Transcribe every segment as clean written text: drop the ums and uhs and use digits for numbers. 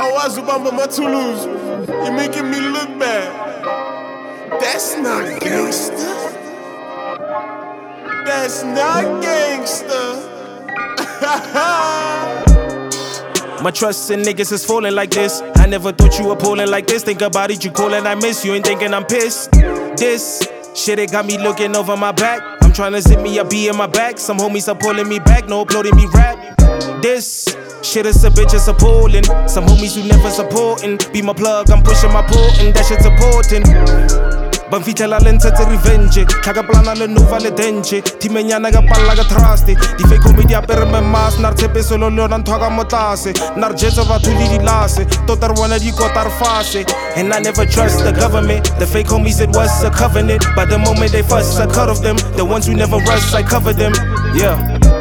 Awazi Bamba Toulouse. You're making me look bad. That's not gangster. That's not gangster. My trust in niggas is falling like this. I never thought you were pulling like this. Think about it, you callin', I miss you. Ain't thinking I'm pissed. This shit, it got me looking over my back. I'm tryna zip me a B in my back. Some homies are pulling me back, no uploading me rap. This shit is a bitch, it's appalling. Some homies who never supporting. Be my plug, I'm pushing my portin'. That shit's important. Banfitela lentse revenge. Tlhaka plana le nova le denche. Timenyana ka palla ka trust. Di fake comedy apere me mas. Nar tshepe solo lona ntho ka mo tlase. Nar jetsa batho le di lase. Tota re bona di kota re fase. And I never trust the government. The fake homies, it was a covenant. But the moment they fuss, I cut off them. The ones who never rush, I cover them. Yeah.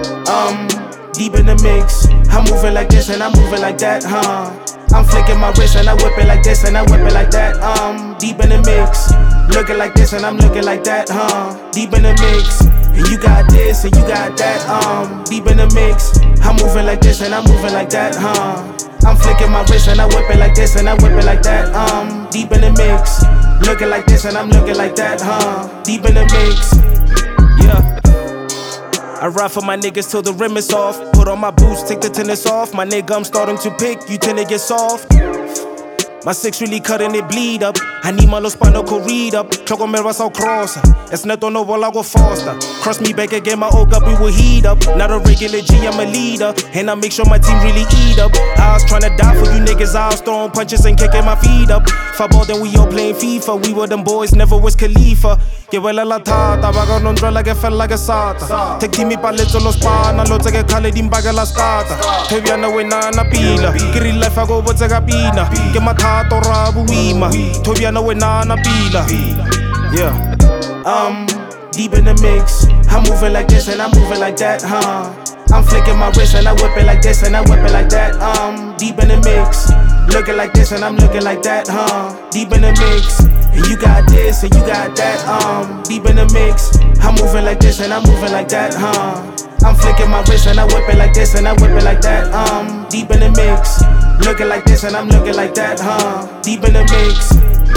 Deep in the mix. I'm moving like this and I'm moving like that, huh? I'm flicking my wrist and I whip it like this and I whip it like that. Deep in the mix. Looking like this and I'm looking like that, huh? Deep in the mix. And you got this and you got that, deep in the mix. I'm moving like this and I'm moving like that, huh? I'm flicking my wrist and I whip it like this and I whip it like that, deep in the mix. Looking like this and I'm looking like that, huh? Deep in the mix. Yeah. I ride for my niggas till the rim is off. Put on my boots, take the tennis off. My nigga, I'm starting to pick, you tend to get soft. My six really cutting it bleed up. I need my little spinal cord read up. Choco me vas ao cross. It's not on no wall, I go faster. Cross me back again, my old up, we will heat up. Not a regular G, I'm a leader. And I make sure my team really eat up. I was tryna die for you niggas, I was throwing punches and kicking my feet up. Football, then we all playing FIFA. We were them boys, never was Khalifa. Que huele la tata, vaga non drola che fell like a sata. Te timi palezzo lo spana, lo che cale di imbaga la scata. Te viana we na pila, che real life I go what's capina. Che matato rabu wima, te viana we na pila. Yeah. Deep in the mix. I'm moving like this and I'm moving like that, huh? I'm flicking my wrist and I whip it like this and I whip it like that, deep in the mix. Looking like this and I'm looking like that, huh? Deep in the mix. And you got this and you got that, deep in the mix. I'm moving like this and I'm moving like that, huh? I'm flicking my wrist and I whip it like this and I whip it like that, deep in the mix. Looking like this and I'm looking like that, huh? Deep in the mix.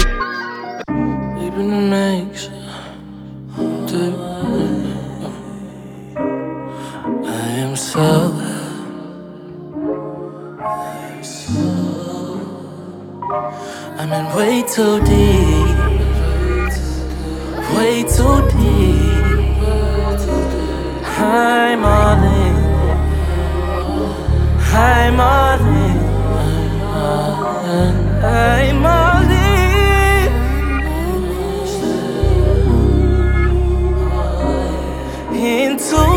Deep in the mix. I am so I'm in way too deep, way too deep. I'm all in, I'm all in, I'm all in. Into